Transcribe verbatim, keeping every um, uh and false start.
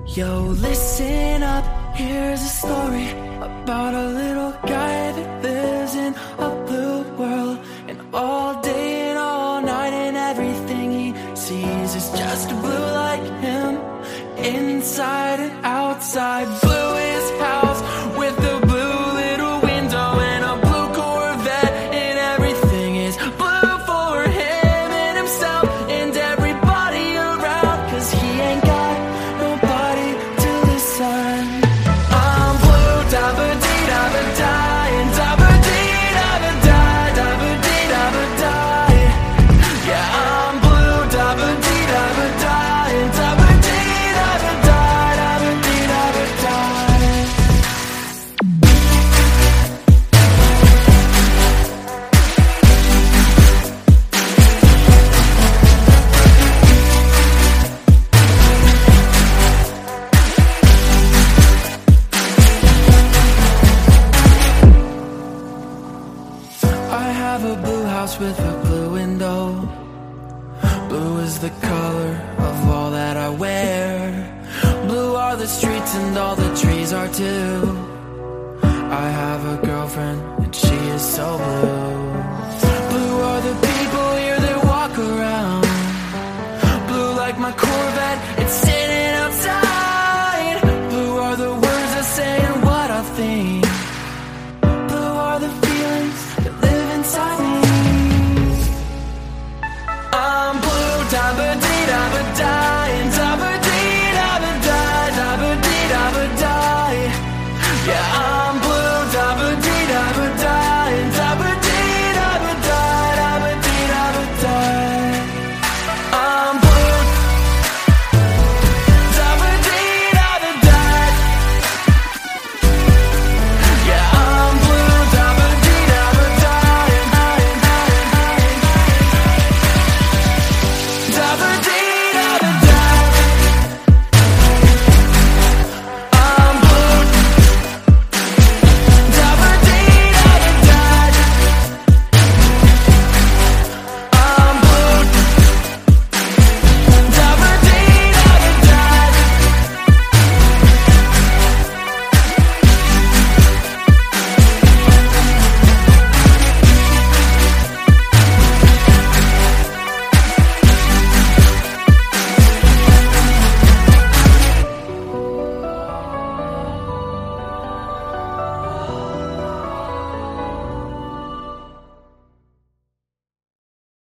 Yo, listen up, here's a story about a little guy that lives in a blue world. And all day and all night and everything he sees is just blue like him, inside and outside. Blue is house with the blue little window and a blue Corvette, and everything is blue for him and himself and everybody around, cause he ain't got nobody to listen. I'm blue, da-ba-dee, da-ba-die, and da-ba-dee, da-ba-die, da-ba-dee, da-ba-die. Yeah, I'm blue, da-ba-dee, da-ba-die, and da-ba-dee, da-ba-die, da-ba-dee, da-ba-die. I have a blue house with a blue window. Blue is the color of all that I wear. Blue are the streets and all the trees are too. I have a girlfriend and she is so blue.